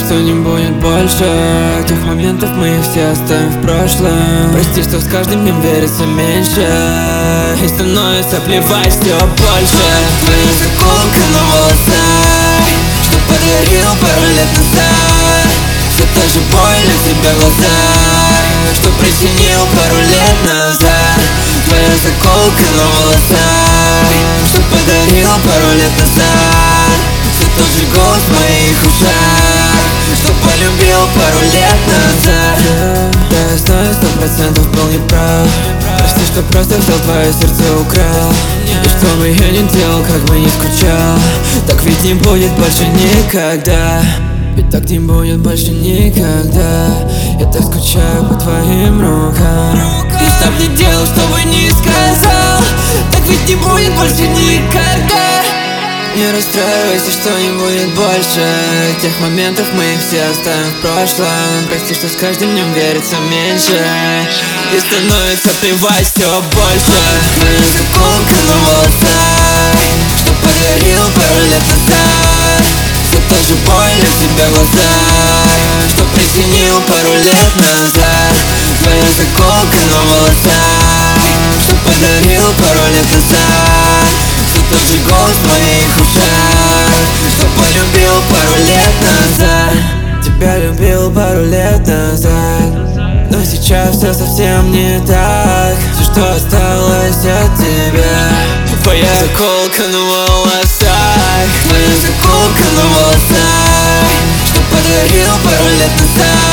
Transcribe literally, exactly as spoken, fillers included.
что не будет больше тех моментов, мы их все оставим в прошлом. Прости, что с каждым днем верится меньше и становится плевать все больше. Твоя заколка на волосах, что подарил пару лет назад, все та же боль на тебя в глазах, что причинил пару лет назад. Твоя заколка на волосах, что подарил пару лет назад, все тот же голос в моих ушах, что полюбил пару лет назад. Да, я знаю, сто процентов был неправ. Прости, что просто взял твое сердце, украл. И что бы я не делал, как бы не скучал, так ведь не будет больше никогда. Ведь так не будет больше никогда. Я так скучаю по твоим рукам. И что б не делал, что бы не сказал, так ведь не будет больше никогда. Не расстраивайся, что не будет больше тех моментов, мы их все оставим в прошлом. Прости, что с каждым днем верится меньше и становится плевать все больше. Твоя заколка на волосах, что подарил пару лет назад, все та же боль на тебя в глазах, что причинил пару лет назад. Твоя заколка на волосах, что подарил пару лет назад, все тот же голос в моих ушах, что полюбил пару лет назад. Тебя любил пару лет назад, но сейчас все совсем не так. Все, что осталось от тебя, твоя заколка на волосах. Твоя заколка на волосах, что подарил пару лет назад,